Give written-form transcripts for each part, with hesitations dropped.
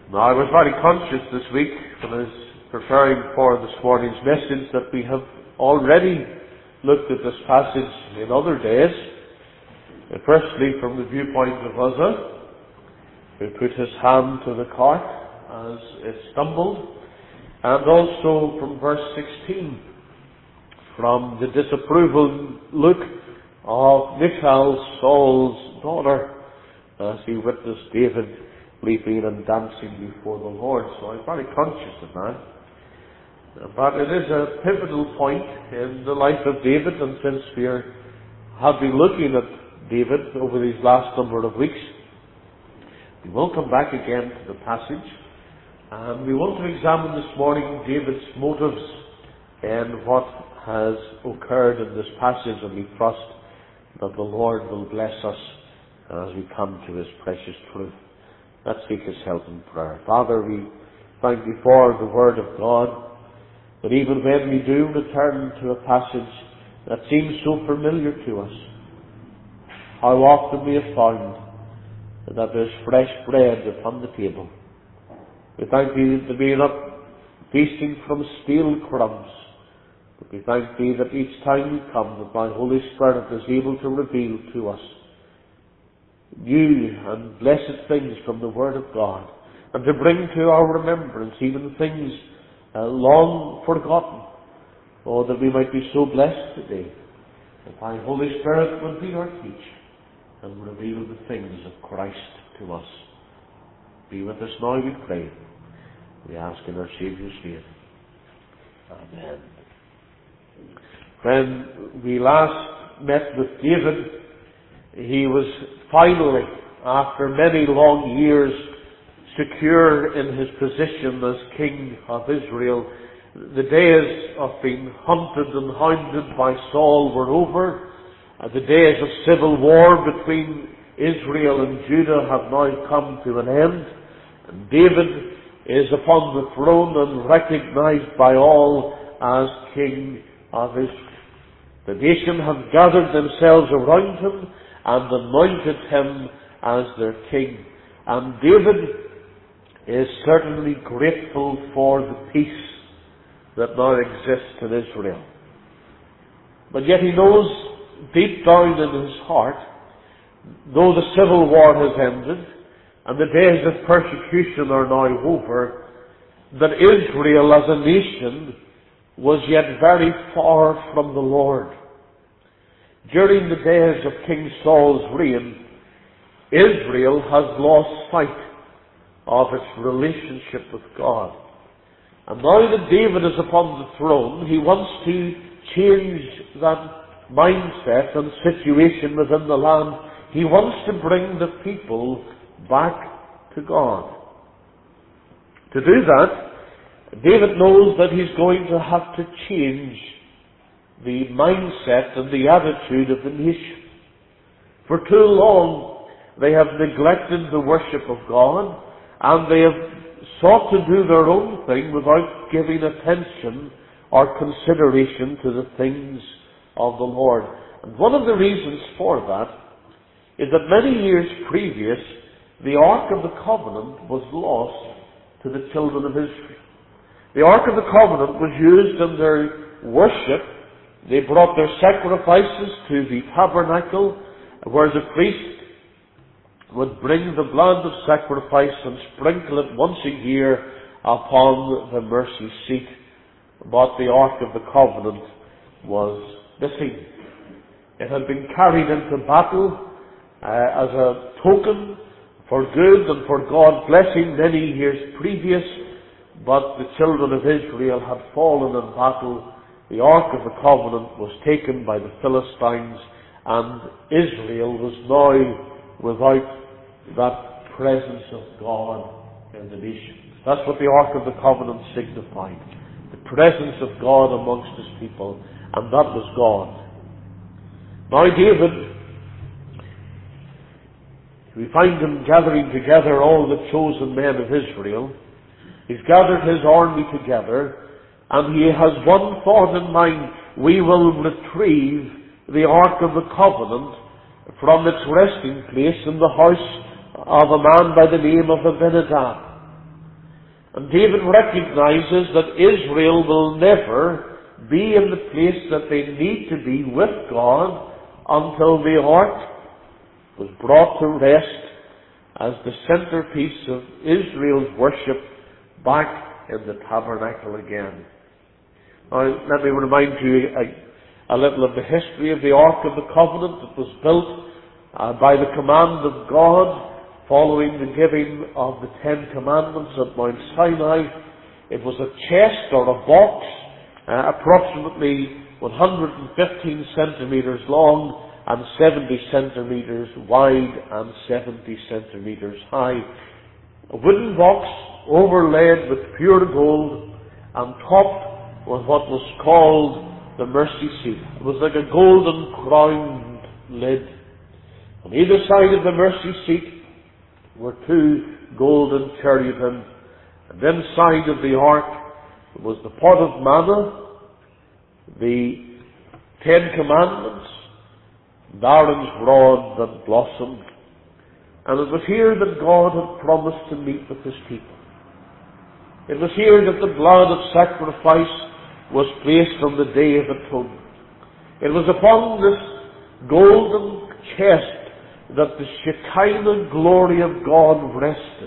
Now, I was very conscious this week when I was preparing for this morning's message that we have already looked at this passage in other days. Firstly, from the viewpoint of Uzzah, who put his hand to the cart as it stumbled, and also from verse 16, from the disapproval look of Michal, Saul's daughter, as he witnessed David leaping and dancing before the Lord. So I'm very conscious of that. But it is a pivotal point in the life of David, and since we have been looking at David over these last number of weeks, we will come back again to the passage, and we want to examine this morning David's motives and what has occurred in this passage, and we trust that the Lord will bless us as we come to His precious truth. Let's seek His help in prayer. Father, we thank Thee for the Word of God, but even when we do return to a passage that seems so familiar to us, how often we have found that there's fresh bread upon the table. We thank Thee that we are not feasting from stale crumbs, but we thank Thee that each time we come, that Thy Holy Spirit is able to reveal to us new and blessed things from the Word of God, and to bring to our remembrance even things long forgotten, oh, that we might be so blessed today, that Thy Holy Spirit will be our teacher and reveal the things of Christ to us. Be with us now, we pray. We ask in our Saviour's name. Amen. When we last met with David, he was finally, after many long years, secure in his position as King of Israel. The days of being hunted and hounded by Saul were over. The days of civil war between Israel and Judah have now come to an end. And David is upon the throne and recognized by all as King of Israel. The nation have gathered themselves around him and anointed him as their king. And David is certainly grateful for the peace that now exists in Israel. But yet he knows deep down in his heart, though the civil war has ended and the days of persecution are now over, that Israel as a nation was yet very far from the Lord. During the days of King Saul's reign, Israel has lost sight of its relationship with God. And now that David is upon the throne, he wants to change that mindset and situation within the land. He wants to bring the people back to God. To do that, David knows that he's going to have to change the mindset and the attitude of the nation. For too long, they have neglected the worship of God, and they have sought to do their own thing without giving attention or consideration to the things of the Lord. And one of the reasons for that is that many years previous, the Ark of the Covenant was lost to the children of Israel. The Ark of the Covenant was used in their worship. They brought their sacrifices to the tabernacle, where the priest would bring the blood of sacrifice and sprinkle it once a year upon the mercy seat. But the Ark of the Covenant was missing. It had been carried into battle as a token for good and for God blessing many years previous, but the children of Israel had fallen in battle. The Ark of the Covenant was taken by the Philistines, and Israel was now without that presence of God in the nation. That's what the Ark of the Covenant signified. The presence of God amongst His people, and that was God. Now David, we find him gathering together all the chosen men of Israel. He's gathered his army together, and he has one thought in mind: we will retrieve the Ark of the Covenant from its resting place in the house of a man by the name of Abinadab. And David recognizes that Israel will never be in the place that they need to be with God until the ark was brought to rest as the centerpiece of Israel's worship back in the tabernacle again. Now, let me remind you a little of the history of the Ark of the Covenant. It was built by the command of God following the giving of the Ten Commandments at Mount Sinai. It was a chest or a box, approximately 115 centimeters long and 70 centimeters wide and 70 centimeters high. A wooden box overlaid with pure gold and topped with what was called the mercy seat. It was like a golden crowned lid. On either side of the mercy seat were two golden cherubim, and inside of the ark was the pot of manna, the Ten Commandments, and Aaron's rod that blossomed. And it was here that God had promised to meet with His people. It was here that the blood of sacrifice was placed on the Day of Atonement. It was upon this golden chest that the Shekinah glory of God rested.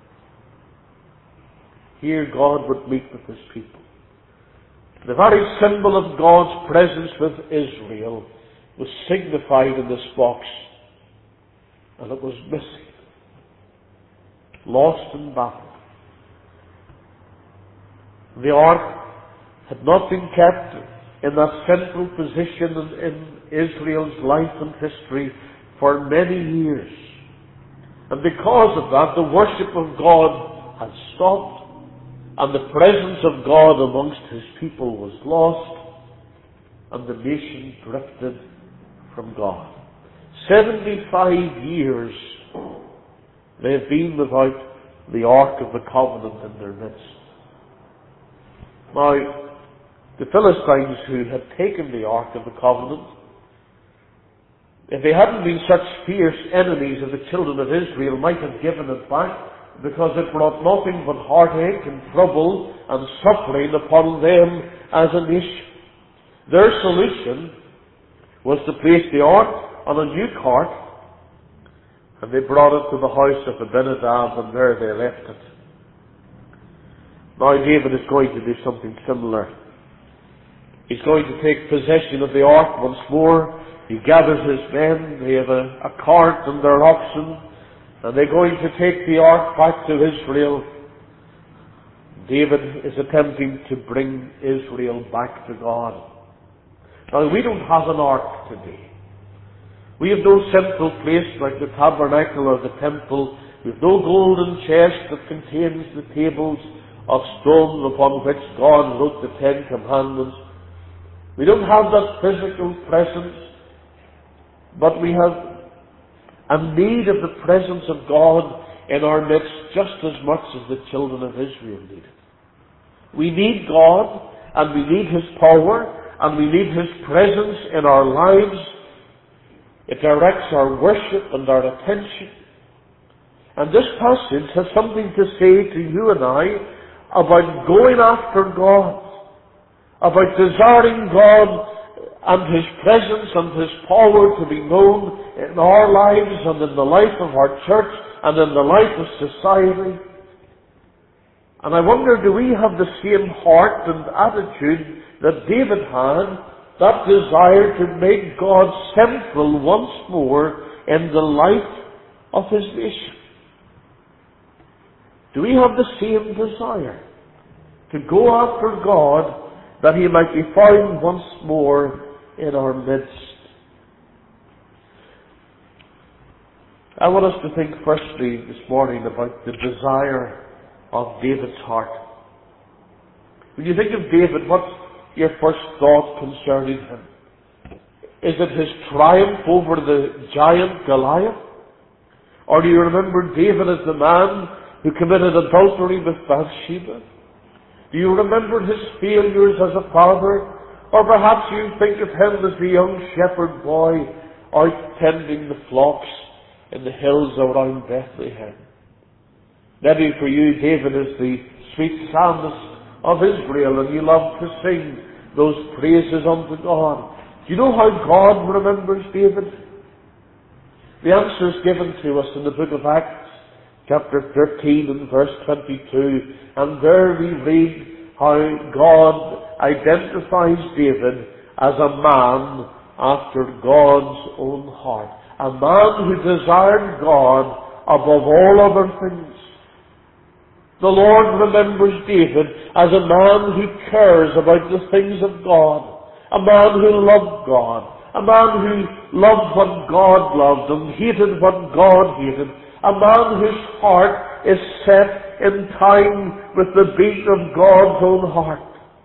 Here God would meet with His people. The very symbol of God's presence with Israel was signified in this box, and it was missing, lost in battle. The ark had not been kept in that central position in Israel's life and history for many years. And because of that, the worship of God had stopped, and the presence of God amongst His people was lost, and the nation drifted from God. 75 years they have been without the Ark of the Covenant in their midst. Now, the Philistines who had taken the Ark of the Covenant, if they hadn't been such fierce enemies of the children of Israel, might have given it back, because it brought nothing but heartache and trouble and suffering upon them as a nation. Their solution was to place the ark on a new cart, and they brought it to the house of Abinadab, and there they left it. Now David is going to do something similar. He's going to take possession of the ark once more. He gathers his men. They have a cart and their oxen, and they're going to take the ark back to Israel. David is attempting to bring Israel back to God. Now, we don't have an ark today. We have no central place like the tabernacle or the temple. We have no golden chest that contains the tables of stone upon which God wrote the Ten Commandments. We don't have that physical presence, but we have a need of the presence of God in our midst just as much as the children of Israel needed. We need God, and we need His power, and we need His presence in our lives. It directs our worship and our attention. And this passage has something to say to you and I about going after God, about desiring God and His presence and His power to be known in our lives and in the life of our church and in the life of society. And I wonder, do we have the same heart and attitude that David had, that desire to make God central once more in the life of his nation? Do we have the same desire to go after God that He might be found once more in our midst? I want us to think firstly this morning about the desire of David's heart. When you think of David, what's your first thought concerning him? Is it his triumph over the giant Goliath? Or do you remember David as the man who committed adultery with Bathsheba? Do you remember his failures as a father? Or perhaps you think of him as the young shepherd boy out tending the flocks in the hills around Bethlehem. Maybe for you, David is the sweet psalmist of Israel, and you love to sing those praises unto God. Do you know how God remembers David? The answer is given to us in the book of Acts, chapter 13 and verse 22. And there we read how God identifies David as a man after God's own heart. A man who desired God above all other things. The Lord remembers David as a man who cares about the things of God. A man who loved God. A man who loved what God loved and hated what God hated. A man whose heart is set in time with the beat of God's own heart.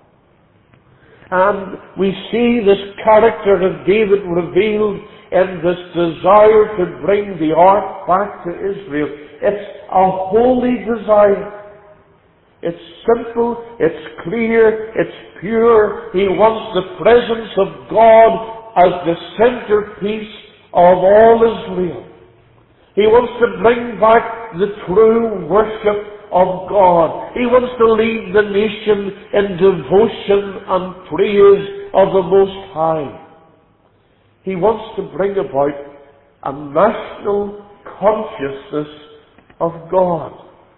And we see this character of David revealed in this desire to bring the ark back to Israel. It's a holy desire. It's simple, it's clear, it's pure. He wants the presence of God as the centerpiece of all Israel. He wants to bring back the true worship of God. He wants to lead the nation in devotion and praise of the Most High. He wants to bring about a national consciousness of God.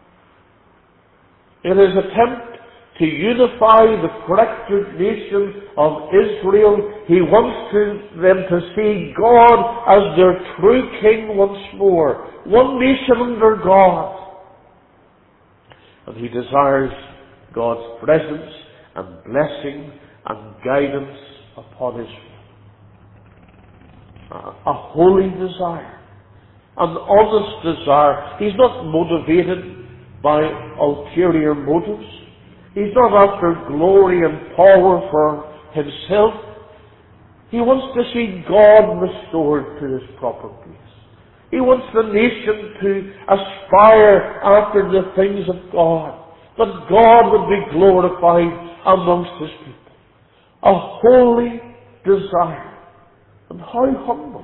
In his attempt to unify the fractured nation of Israel, he wants them to see God as their true king once more. One nation under God. And he desires God's presence and blessing and guidance upon Israel. A holy desire. An honest desire. He's not motivated by ulterior motives. He's not after glory and power for himself. He wants to see God restored to his proper place. He wants the nation to aspire after the things of God, that God would be glorified amongst his people. A holy desire. And how humble.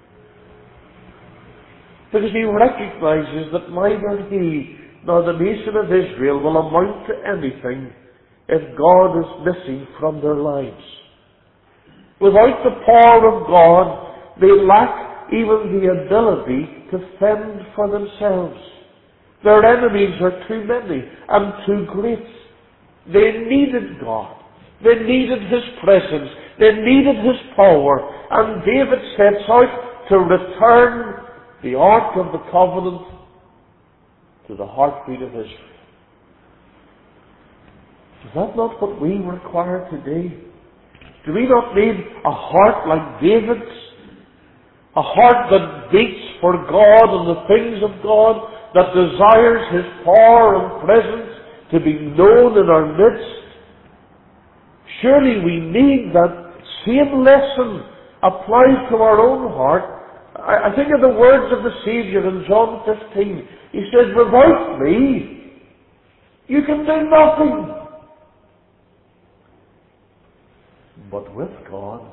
Because he recognizes that neither he nor the nation of Israel will amount to anything if God is missing from their lives. Without the power of God, they lack even the ability to fend for themselves. Their enemies are too many and too great. They needed God. They needed his presence. They needed his power. And David sets out to return the Ark of the Covenant to the heartbeat of Israel. Is that not what we require today? Do we not need a heart like David's? A heart that beats for God and the things of God, that desires his power and presence to be known in our midst? Surely we need that same lesson applied to our own heart. I think of the words of the Savior in John 15. He says, without me, you can do nothing. But with God,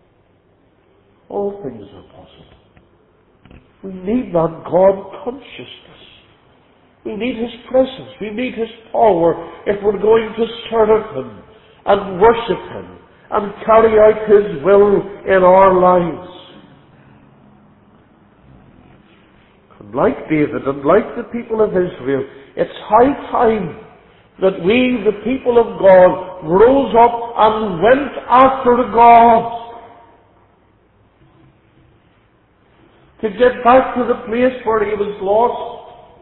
all things are possible. We need that God consciousness. We need his presence. We need his power if we're going to serve him and worship him and carry out his will in our lives. And like David and like the people of Israel, it's high time that we, the people of God, rose up and went after God. To get back to the place where he was lost.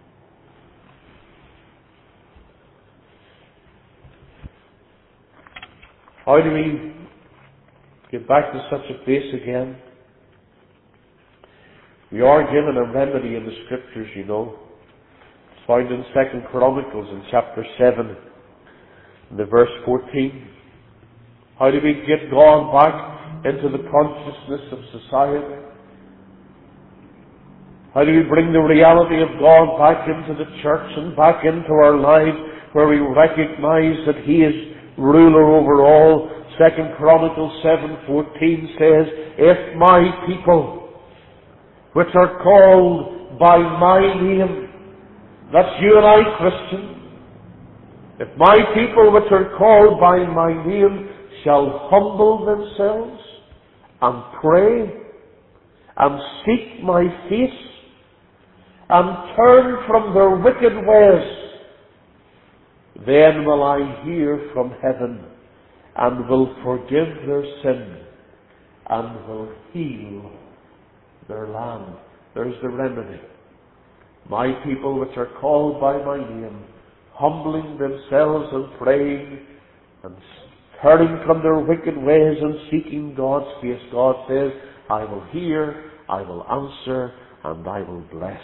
How do we get back to such a place again? We are given a remedy in the Scriptures, you know. It's found in 2 Chronicles in chapter 7, in the verse 14. How do we get God back into the consciousness of society? How do we bring the reality of God back into the church and back into our lives, where we recognize that he is ruler over all? 2 Chronicles 7:14 says, if my people, which are called by my name, that's you and I, Christian, If my people which are called by my name shall humble themselves and pray and seek my face and turn from their wicked ways, then will I hear from heaven and will forgive their sin and will heal their land. There's the remedy. My people which are called by my name, humbling themselves and praying and turning from their wicked ways and seeking God's face, God says, I will hear, I will answer, and I will bless.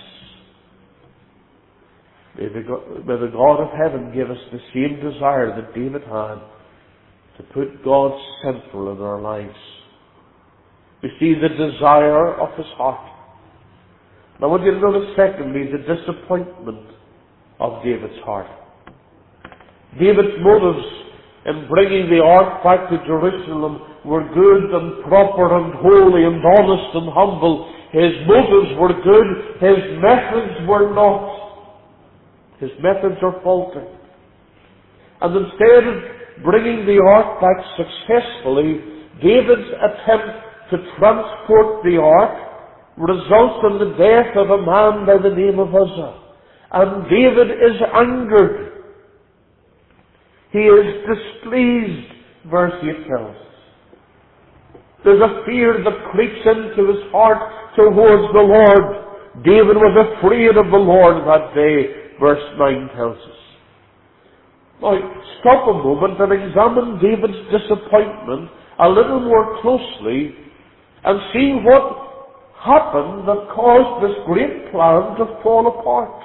May the God of heaven give us the same desire that David had, to put God central in our lives. We see the desire of his heart. And I want you to notice secondly the disappointment of David's heart. David's motives in bringing the ark back to Jerusalem were good and proper and holy and honest and humble. His motives were good. His methods were not. His methods are faulty. And instead of bringing the ark back successfully, David's attempt to transport the ark results in the death of a man by the name of Uzzah. And David is angered. He is displeased, verse 8 tells us. There's a fear that creeps into his heart towards the Lord. David was afraid of the Lord that day, verse 9 tells us. Now, stop a moment and examine David's disappointment a little more closely and see what happened that caused this great plan to fall apart.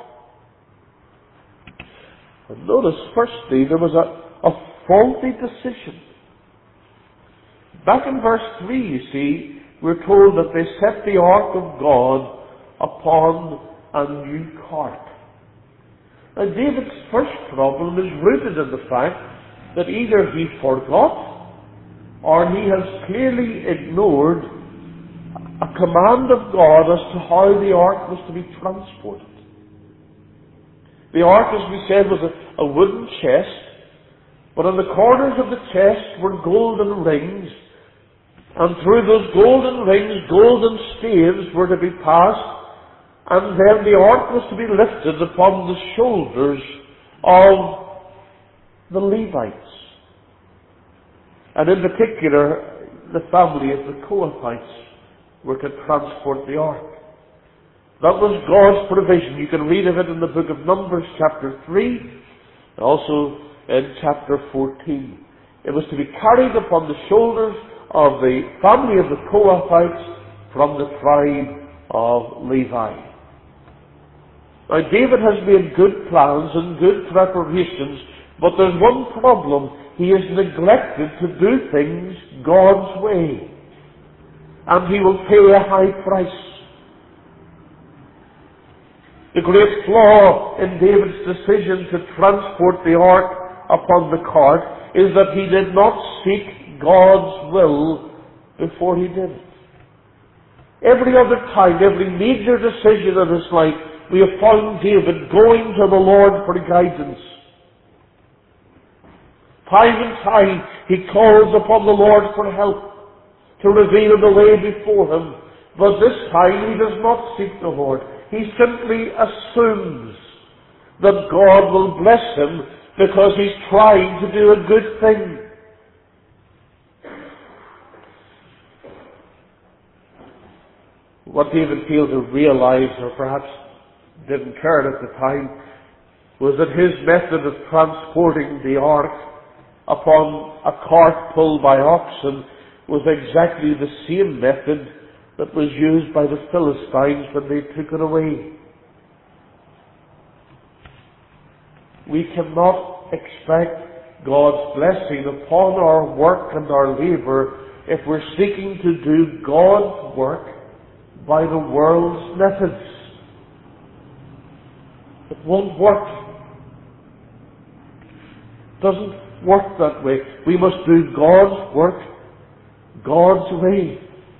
And notice, firstly, there was a faulty decision. Back in verse 3, you see, we're told that they set the ark of God upon a new cart. Now, David's first problem is rooted in the fact that either he forgot or he has clearly ignored a command of God as to how the ark was to be transported. The ark, as we said, was a wooden chest, but on the corners of the chest were golden rings, and through those golden rings, golden staves were to be passed, and then the ark was to be lifted upon the shoulders of the Levites, and in particular, the family of the Kohathites were to transport the ark. That was God's provision. You can read of it in the book of Numbers chapter 3, and also in chapter 14. It was to be carried upon the shoulders of the family of the Kohathites from the tribe of Levi. Now, David has made good plans and good preparations, but there's one problem. He has neglected to do things God's way. And he will pay a high price. The great flaw in David's decision to transport the ark upon the cart is that he did not seek God's will before he did it. Every other time, every major decision in his life, we have found David going to the Lord for guidance. Time and time, he calls upon the Lord for help, to reveal the way before him. But this time he does not seek the Lord. He simply assumes that God will bless him because he's trying to do a good thing. What David failed to realize, or perhaps didn't care at the time, was that his method of transporting the ark upon a cart pulled by oxen was exactly the same method that was used by the Philistines when they took it away. We cannot expect God's blessing upon our work and our labour if we're seeking to do God's work by the world's methods. It won't work. It doesn't work that way. We must do God's work God's way.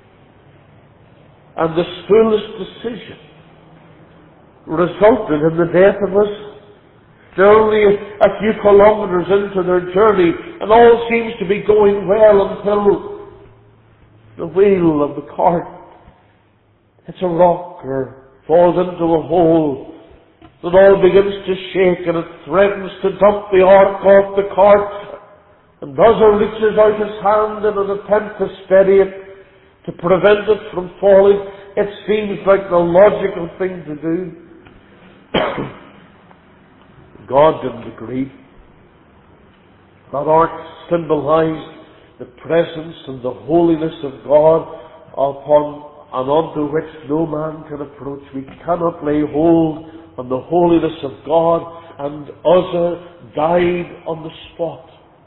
And this foolish decision resulted in the death of Uzzah. They're only a few kilometers into their journey, and all seems to be going well until the wheel of the cart hits a rock or falls into a hole. It all begins to shake, and it threatens to dump the ark off the cart. And Uzzah reaches out his hand in an attempt to steady it, to prevent it from falling. It seems like the logical thing to do. God didn't agree. That ark symbolized the presence and the holiness of God upon and onto which no man can approach. We cannot lay hold on the holiness of God, and Uzzah died on the spot.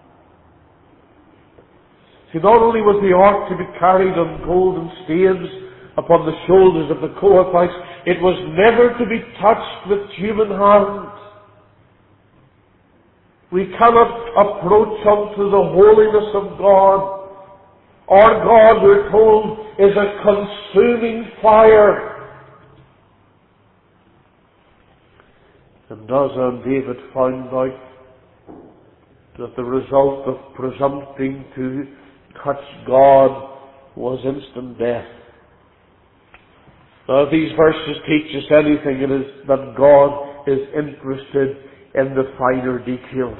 See, not only was the ark to be carried on golden staves upon the shoulders of the Kohathites, it was never to be touched with human hands. We cannot approach unto the holiness of God. Our God, we're told, is a consuming fire. And Uzzah and David found out that the result of presuming to touch God was instant death. Now, if these verses teach us anything, it is that God is interested in the finer details.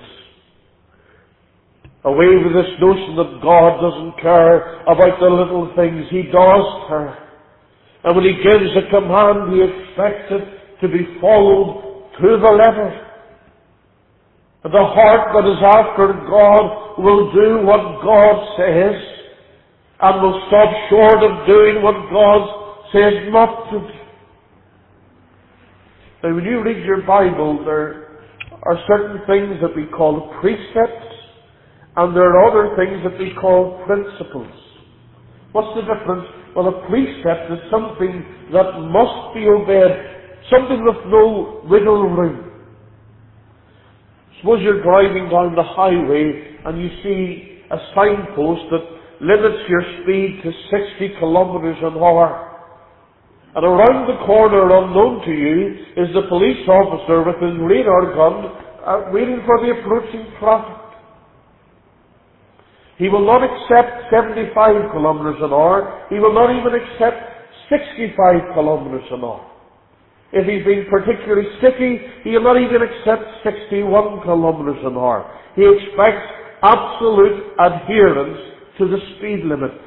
Away with this notion that God doesn't care about the little things. He does care. And when He gives a command, He expects it to be followed to the letter. And the heart that is after God will do what God says, and will stop short of doing what God says not to do. Now, when you read your Bible, there are certain things that we call precepts, and there are other things that we call principles. What's the difference? Well, a precept is something that must be obeyed, something with no wiggle room. Suppose you're driving down the highway and you see a signpost that limits your speed to 60 kilometers an hour. And around the corner, unknown to you, is the police officer with his radar gun waiting for the approaching traffic. He will not accept 75 kilometers an hour. He will not even accept 65 kilometers an hour. If he's being particularly sticky, he will not even accept 61 kilometers an hour. He expects absolute adherence to the speed limit.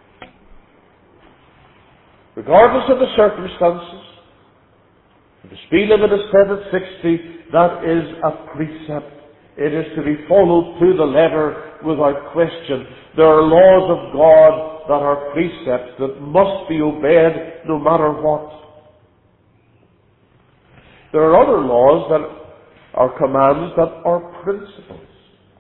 Regardless of the circumstances, if the speed limit is set at 60, that is a precept. It is to be followed to the letter without question. There are laws of God that are precepts that must be obeyed no matter what. There are other laws that are commands that are principles.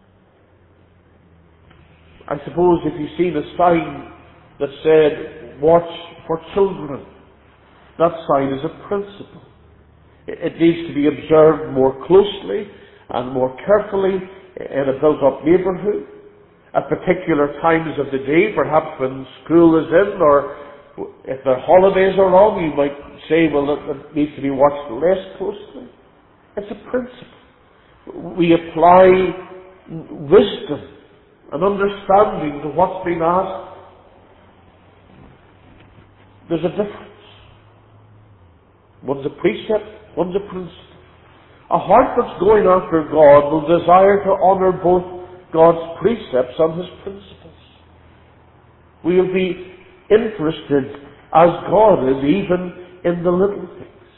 I suppose if you've seen a sign that said, "Watch for children," that sign is a principle. It needs to be observed more closely and more carefully in a built-up neighbourhood. At particular times of the day, perhaps when school is in, or if the holidays are on, you might say, well, it needs to be watched less closely. It's a principle. We apply wisdom and understanding to what's being asked. There's a difference. One's a precept, one's a principle. A heart that's going after God will desire to honour both God's precepts and His principles. We will be interested, as God is, even in the little things.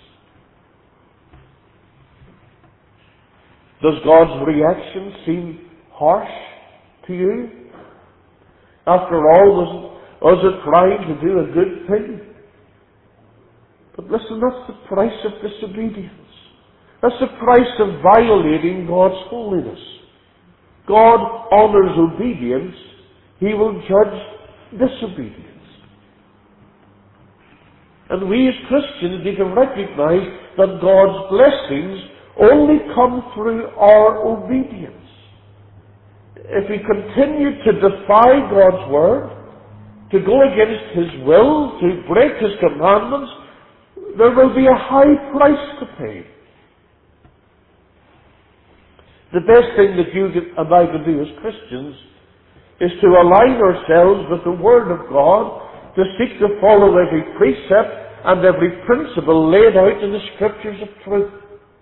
Does God's reaction seem harsh to you? After all, was it trying to do a good thing? But listen, that's the price of disobedience. That's the price of violating God's holiness. God honours obedience. He will judge disobedience. And we as Christians need to recognize that God's blessings only come through our obedience. If we continue to defy God's word, to go against His will, to break His commandments, there will be a high price to pay. The best thing that you and I can do as Christians is to align ourselves with the Word of God, to seek to follow every precept and every principle laid out in the Scriptures of truth.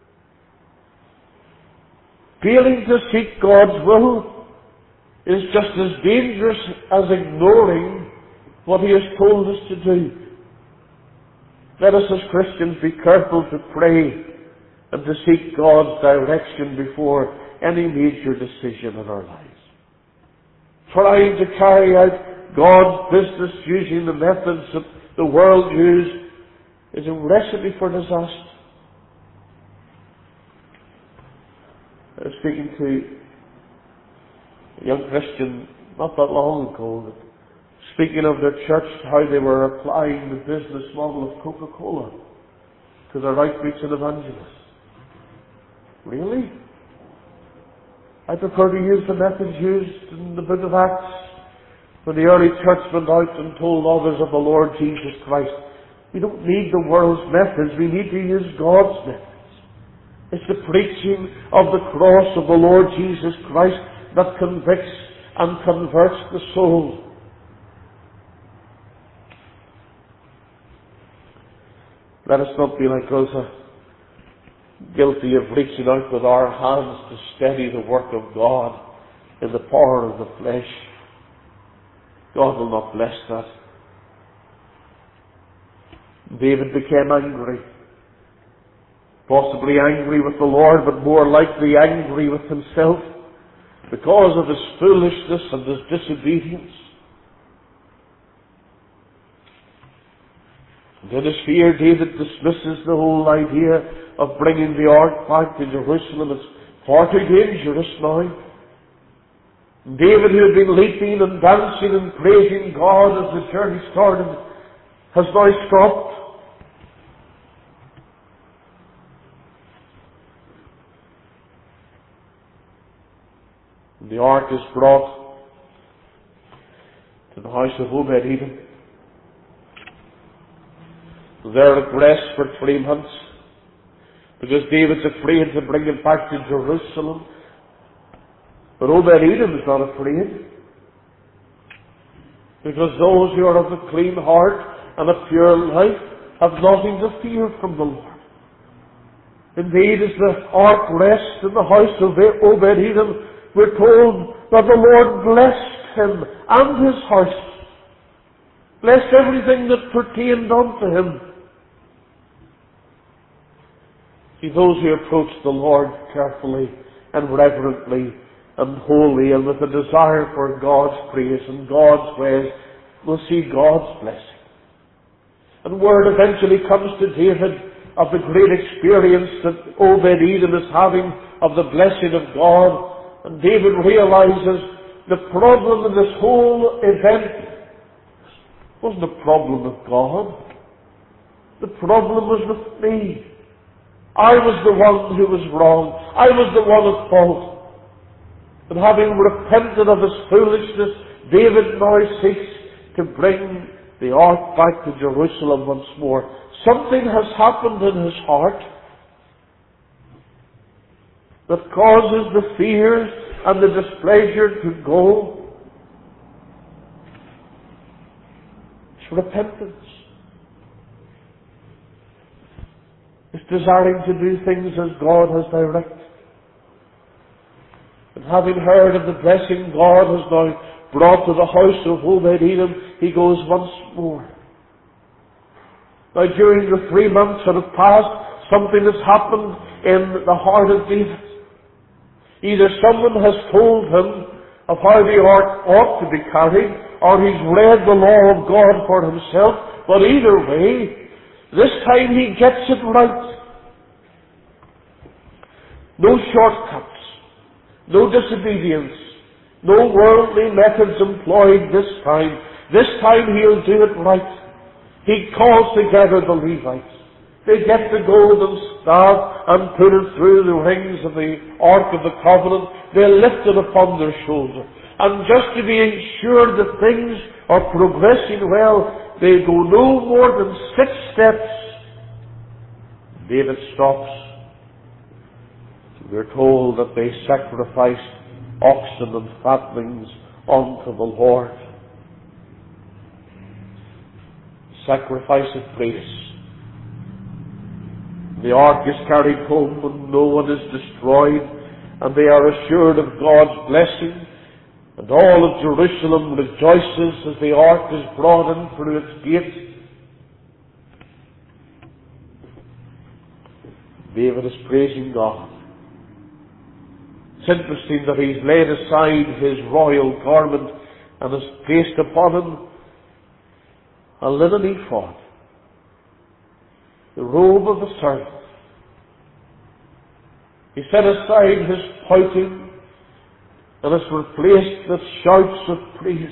Failing to seek God's will is just as dangerous as ignoring what He has told us to do. Let us as Christians be careful to pray and to seek God's direction before any major decision in our lives. Trying to carry out God's business using the methods that the world uses is a recipe for disaster. I was speaking to a young Christian not that long ago, speaking of their church, how they were applying the business model of Coca-Cola to their outreach and evangelists. Really? I prefer to use the methods used in the book of Acts when the early church went out and told others of the Lord Jesus Christ. We don't need the world's methods, we need to use God's methods. It's the preaching of the cross of the Lord Jesus Christ that convicts and converts the soul. Let us not be like Uzzah, guilty of reaching out with our hands to steady the work of God in the power of the flesh. God will not bless that. David became angry. Possibly angry with the Lord, but more likely angry with himself because of his foolishness and his disobedience. And in his fear, David dismisses the whole idea of bringing the ark back to Jerusalem. It's far too dangerous now. David, who had been leaping and dancing and praising God as the journey started, has now stopped. The ark is brought to the house of Obed-Edom. They're at rest for 3 months because David's afraid to bring him back to Jerusalem. But Obed-Edom is not afraid, because those who are of a clean heart and a pure life have nothing to fear from the Lord. Indeed, as the ark rests in the house of Obed-Edom, we're told that the Lord blessed him and his house, blessed everything that pertained unto him. See, those who approach the Lord carefully and reverently and holy and with a desire for God's praise and God's ways will see God's blessing. And word eventually comes to David of the great experience that Obed-Edom is having of the blessing of God. And David realizes the problem in this whole event wasn't a problem with God. The problem was with me. I was the one who was wrong. I was the one at fault. And having repented of his foolishness, David now seeks to bring the ark back to Jerusalem once more. Something has happened in his heart that causes the fears and the displeasure to go. It's repentance. It's desiring to do things as God has directed. And having heard of the blessing God has now brought to the house of Obed-Edom, he goes once more. Now during the 3 months that have passed, something has happened in the heart of David. Either someone has told him of how the ark ought to be carried, or he's read the law of God for himself, but either way, this time he gets it right. No shortcuts, no disobedience, no worldly methods employed this time. This time he'll do it right. He calls together the Levites. They get the golden staff and put it through the rings of the Ark of the Covenant. They lift it upon their shoulder. And just to be ensured that things are progressing well, they go no more than 6 steps. David stops, We're told that they sacrificed oxen and fatlings unto the Lord. Sacrifice of praise. The ark is carried home and no one is destroyed, and they are assured of God's blessing, and all of Jerusalem rejoices as the ark is brought in through its gates. David is praising God. It's interesting that he's laid aside his royal garment and has placed upon him a linen ephod, the robe of the servant. He set aside his pouting and has replaced with shouts of praise.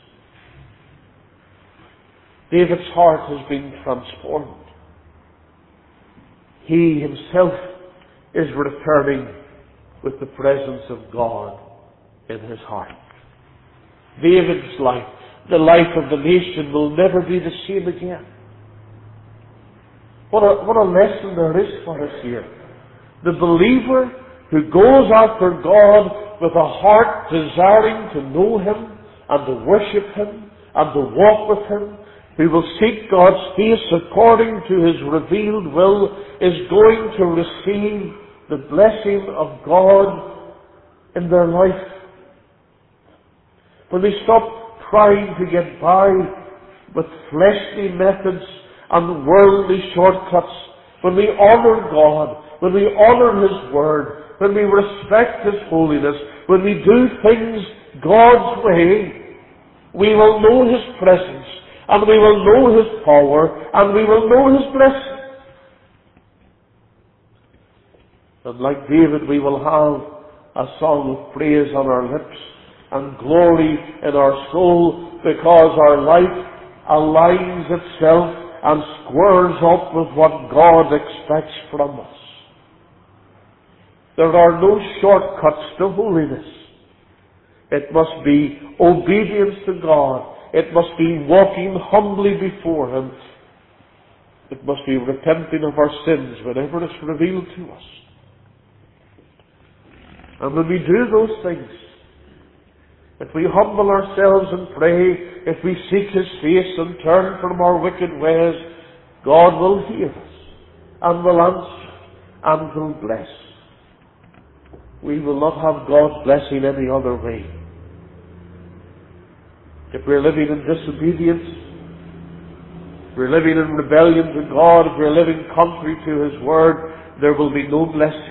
David's heart has been transformed. He himself is returning with the presence of God in his heart. David's life, the life of the nation, will never be the same again. What a lesson there is for us here. The believer who goes after God with a heart desiring to know Him and to worship Him and to walk with Him, who will seek God's face according to His revealed will, is going to receive the blessing of God in their life. When we stop trying to get by with fleshly methods and worldly shortcuts, when we honour God, when we honour His Word, when we respect His holiness, when we do things God's way, we will know His presence, and we will know His power, and we will know His blessing. And like David, we will have a song of praise on our lips and glory in our soul, because our life aligns itself and squares up with what God expects from us. There are no shortcuts to holiness. It must be obedience to God. It must be walking humbly before Him. It must be repenting of our sins whenever it's revealed to us. And when we do those things, if we humble ourselves and pray, if we seek His face and turn from our wicked ways, God will hear us and will answer and will bless. We will not have God's blessing any other way. If we're living in disobedience, if we're living in rebellion to God, if we're living contrary to His Word, there will be no blessing.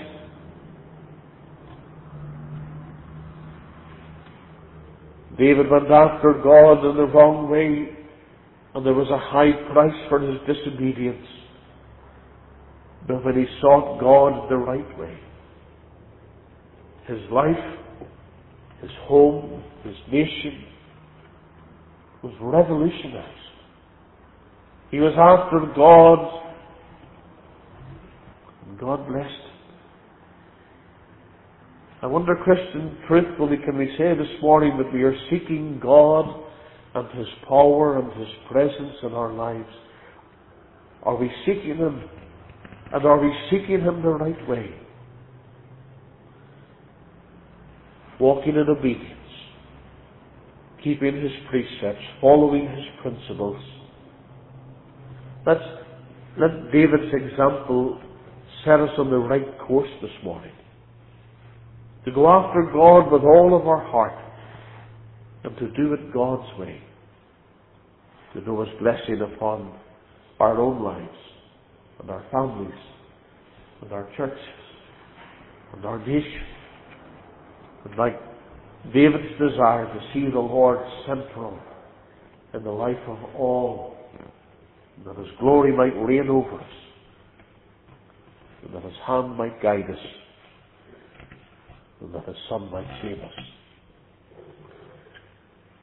David went after God in the wrong way, and there was a high price for his disobedience. But when he sought God the right way, his life, his home, his nation was revolutionized. He was after God, and God blessed him. I wonder, Christian, truthfully, can we say this morning that we are seeking God and His power and His presence in our lives? Are we seeking Him? And are we seeking Him the right way? Walking in obedience, keeping His precepts, following His principles. Let David's example set us on the right course this morning. To go after God with all of our heart, and to do it God's way. To know His blessing upon our own lives, and our families, and our churches, and our nation. And like David's desire to see the Lord central in the life of all, and that His glory might reign over us, and that His hand might guide us, and that His Son might save us.